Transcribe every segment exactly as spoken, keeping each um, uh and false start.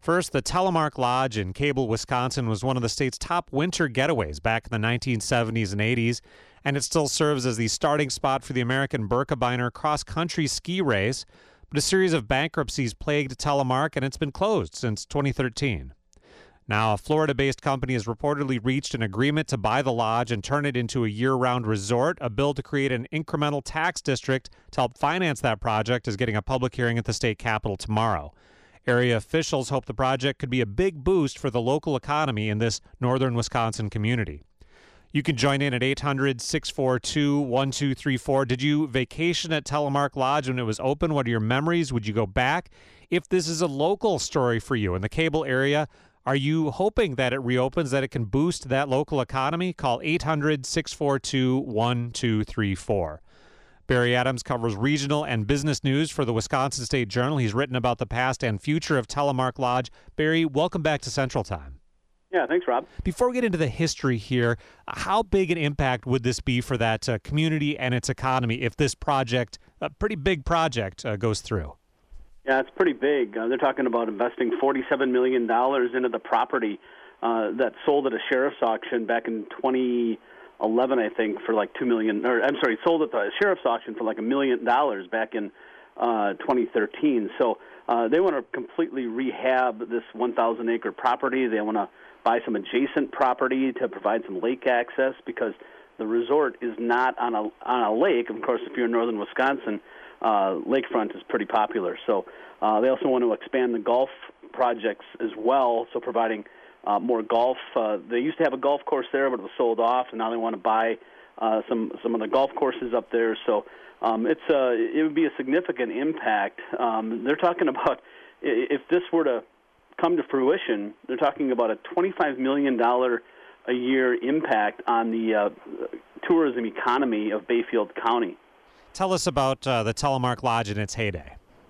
First, the Telemark Lodge in Cable, Wisconsin was one of the state's top winter getaways back in the nineteen seventies and eighties, and it still serves as the starting spot for the American Birkebeiner cross-country ski race. But a series of bankruptcies plagued Telemark, and it's been closed since twenty thirteen. Now, a Florida-based company has reportedly reached an agreement to buy the lodge and turn it into a year-round resort. A bill to create an incremental tax district to help finance that project is getting a public hearing at the state capitol tomorrow. Area officials hope the project could be a big boost for the local economy in this northern Wisconsin community. You can join in at eight hundred, six four two, one two three four. Did you vacation at Telemark Lodge when it was open? What are your memories? Would you go back? If this is a local story for you in the Cable area, are you hoping that it reopens, that it can boost that local economy? Call eight hundred, six four two, one two three four. Barry Adams covers regional and business news for the Wisconsin State Journal. He's written about the past and future of Telemark Lodge. Barry, welcome back to Central Time. Yeah, thanks, Rob. Before we get into the history here, how big an impact would this be for that uh, community and its economy if this project, a pretty big project, uh, goes through? Yeah, it's pretty big. Uh, they're talking about investing forty-seven million dollars into the property uh, that sold at a sheriff's auction back in twenty eleven, I think, for like two million dollars. Or I'm sorry, sold at the sheriff's auction for like a million dollars back in uh, twenty thirteen. So uh, they want to completely rehab this one thousand acre property. They want to buy some adjacent property to provide some lake access because the resort is not on a on a lake. Of course, if you're in northern Wisconsin, uh, lakefront is pretty popular. So uh, they also want to expand the golf projects as well, so providing uh, more golf. Uh, they used to have a golf course there, but it was sold off, and now they want to buy uh, some some of the golf courses up there. So um, it's uh, it would be a significant impact. Um, they're talking about if this were to come to fruition, they're talking about a twenty-five million dollars a year impact on the uh, tourism economy of Bayfield County. Tell us about uh, the Telemark Lodge in its heyday.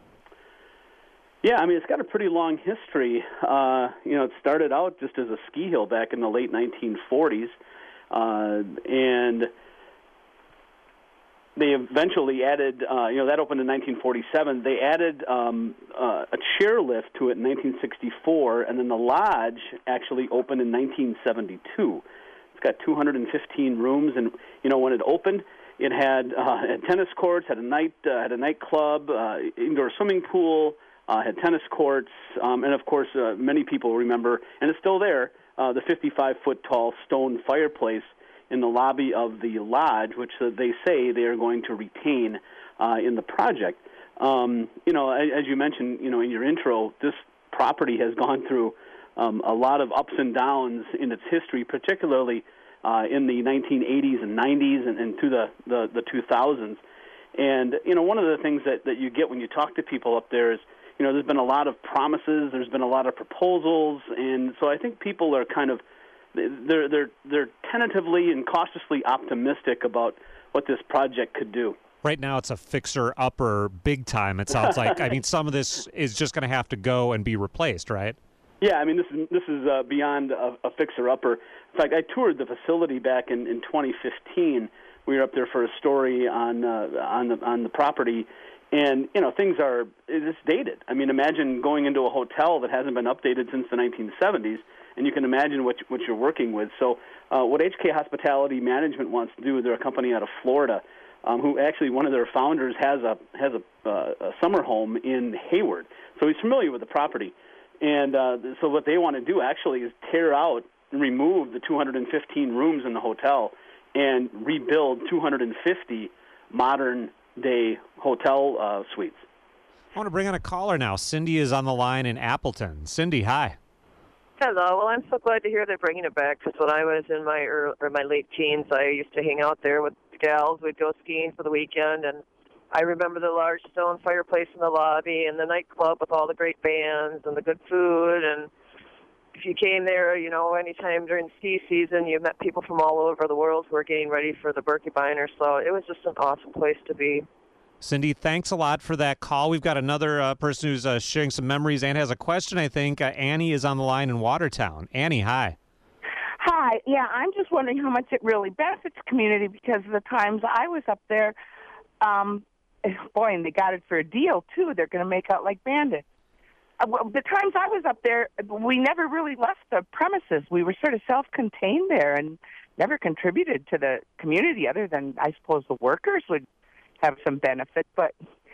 Yeah, I mean, it's got a pretty long history. Uh, you know, it started out just as a ski hill back in the late nineteen forties, uh, and they eventually added, uh, you know, that opened in nineteen forty-seven. They added um, uh, a chairlift to it in nineteen sixty-four, and then the lodge actually opened in nineteen seventy-two. It's got two hundred fifteen rooms, and, you know, when it opened, it had, uh, had tennis courts, had a night, uh, had a nightclub, uh, indoor swimming pool, uh, had tennis courts, um, and, of course, uh, many people remember, and it's still there, uh, the fifty-five foot tall stone fireplace in the lobby of the lodge, which uh, they say they are going to retain uh, in the project. Um, you know, as, as you mentioned, you know, in your intro, this property has gone through um, a lot of ups and downs in its history, particularly uh, in the nineteen eighties and nineties and, and to the, the, the two thousands. And, you know, one of the things that, that you get when you talk to people up there is, you know, there's been a lot of promises, there's been a lot of proposals, and so I think people are kind of They're they're they're tentatively and cautiously optimistic about what this project could do. Right now, it's a fixer-upper big time. It sounds like. I mean, some of this is just going to have to go and be replaced, right? Yeah, I mean, this is this is uh, beyond a, a fixer-upper. In fact, I toured the facility back in, in twenty fifteen. We were up there for a story on uh, on the on the property, and you know things are it's dated. I mean, imagine going into a hotel that hasn't been updated since the nineteen seventies. And you can imagine what what you're working with. So uh, what H K Hospitality Management wants to do, they're a company out of Florida, um, who actually one of their founders has a has a, uh, a summer home in Hayward. So he's familiar with the property. And uh, so what they want to do actually is tear out and remove the two hundred fifteen rooms in the hotel and rebuild two hundred fifty modern-day hotel uh, suites. I want to bring on a caller now. Cindy is on the line in Appleton. Cindy, hi. Hello. Well, I'm so glad to hear they're bringing it back, because when I was in my early, or my late teens, I used to hang out there with the gals. We'd go skiing for the weekend, and I remember the large stone fireplace in the lobby and the nightclub with all the great bands and the good food. And if you came there, you know, anytime during ski season, you met people from all over the world who were getting ready for the Birkebeiner. So it was just an awesome place to be. Cindy, thanks a lot for that call. We've got another uh, person who's uh, sharing some memories and has a question, I think. Uh, Annie is on the line in Watertown. Annie, hi. Hi. Yeah, I'm just wondering how much it really benefits the community, because of the times I was up there, um, boy, and they got it for a deal, too. They're going to make out like bandits. uh, well, the times I was up there, we never really left the premises. We were sort of self-contained there and never contributed to the community other than, I suppose, the workers would have some benefit, but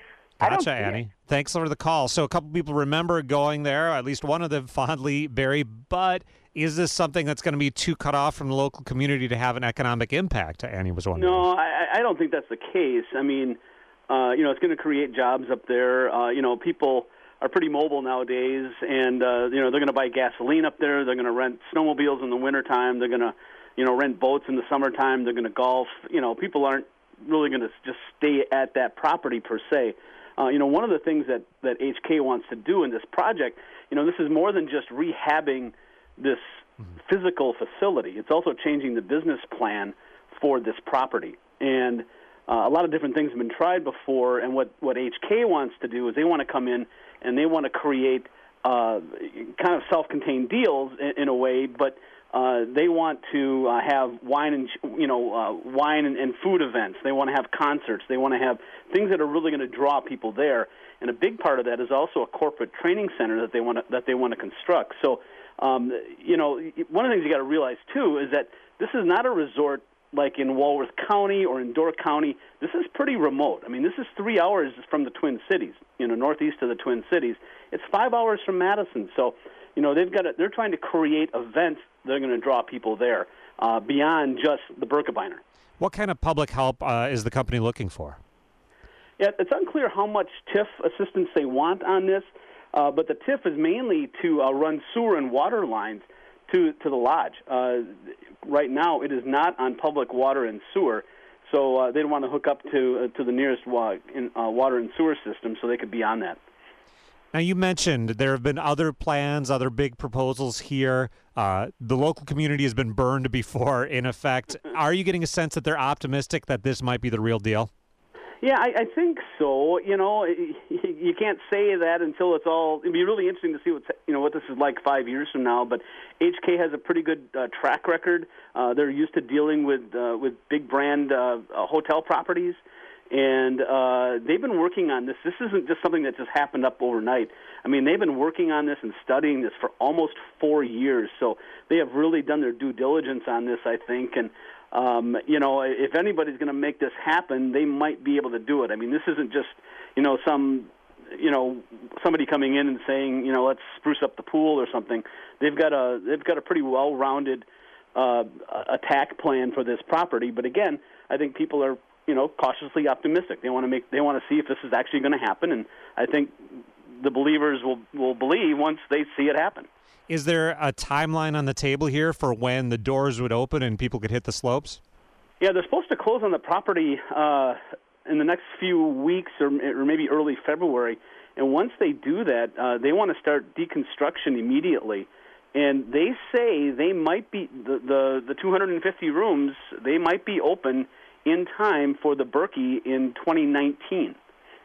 I don't Gotcha, Annie. It. Thanks for the call. So a couple people remember going there, at least one of them fondly, Barry, but is this something that's going to be too cut off from the local community to have an economic impact? Annie was wondering. No, I, I don't think that's the case. I mean, uh, you know, it's going to create jobs up there. Uh, you know, people are pretty mobile nowadays, and, uh, you know, they're going to buy gasoline up there. They're going to rent snowmobiles in the wintertime. They're going to, you know, rent boats in the summertime. They're going to golf. You know, people aren't really going to just stay at that property per se. Uh, you know, one of the things that, that H K wants to do in this project, you know, this is more than just rehabbing this mm-hmm. physical facility. It's also changing the business plan for this property. And uh, a lot of different things have been tried before, and what, what H K wants to do is they want to come in and they want to create uh, kind of self-contained deals in, in a way, but Uh, they want to uh, have wine and you know uh, wine and, and food events. They want to have concerts. They want to have things that are really going to draw people there. And a big part of that is also a corporate training center that they want to, that they want to construct. So, um, you know, one of the things you got to realize too is that this is not a resort like in Walworth County or in Door County. This is pretty remote. I mean, this is three hours from the Twin Cities. You know, northeast of the Twin Cities. It's five hours from Madison. So, you know, they've got to, they're trying to create events that are going to draw people there uh, beyond just the Birkebeiner. What kind of public help uh, is the company looking for? Yeah, it's unclear how much T I F assistance they want on this, uh, but the T I F is mainly to uh, run sewer and water lines to, to the lodge. Uh, right now, it is not on public water and sewer, so uh, they want to hook up to uh, to the nearest wa- in, uh, water and sewer system so they could be on that. Now, you mentioned there have been other plans, other big proposals here. Uh, the local community has been burned before, in effect. Are you getting a sense that they're optimistic that this might be the real deal? Yeah, I, I think so. You know, you can't say that until it's all. It'd be really interesting to see what you know what this is like five years from now. But H K has a pretty good uh, track record. Uh, they're used to dealing with uh, with big brand uh, uh, hotel properties. And uh, they've been working on this. This isn't just something that just happened up overnight. I mean, they've been working on this and studying this for almost four years. So they have really done their due diligence on this, I think. And, um, you know, if anybody's going to make this happen, they might be able to do it. I mean, this isn't just, you know, some, you know, somebody coming in and saying, you know, let's spruce up the pool or something. They've got a, they've got a pretty well-rounded uh, attack plan for this property. But, again, I think people are, you know, cautiously optimistic. They want to make, they want to see if this is actually going to happen, and I think the believers will, will believe once they see it happen. Is there a timeline on the table here for when the doors would open and people could hit the slopes? Yeah, they're supposed to close on the property uh, in the next few weeks or, or maybe early February, and once they do that, uh, they want to start deconstruction immediately. And they say they might be, the, the, the two hundred fifty rooms, they might be open in time for the Berkey in twenty nineteen.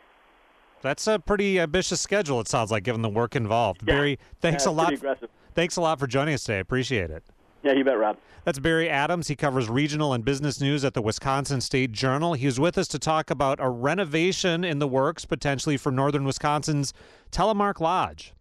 That's a pretty ambitious schedule, it sounds like, given the work involved. Yeah. Barry, thanks yeah, a lot. Aggressive. Thanks a lot for joining us today. I appreciate it. Yeah, you bet, Rob. That's Barry Adams. He covers regional and business news at the Wisconsin State Journal. He was with us to talk about a renovation in the works, potentially for northern Wisconsin's Telemark Lodge.